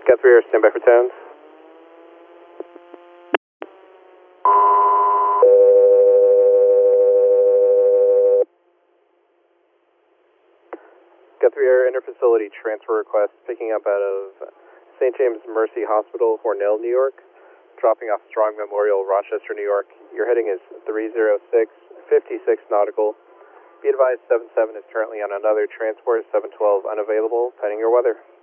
Guthrie Air, stand by for tones. Guthrie Air interfacility transfer request picking up out of St. James Mercy Hospital, Hornell, New York, dropping off Strong Memorial, Rochester, New York. Your heading is 306, 56 nautical. Be advised 77 is currently on another transport, 712 unavailable, pending your weather.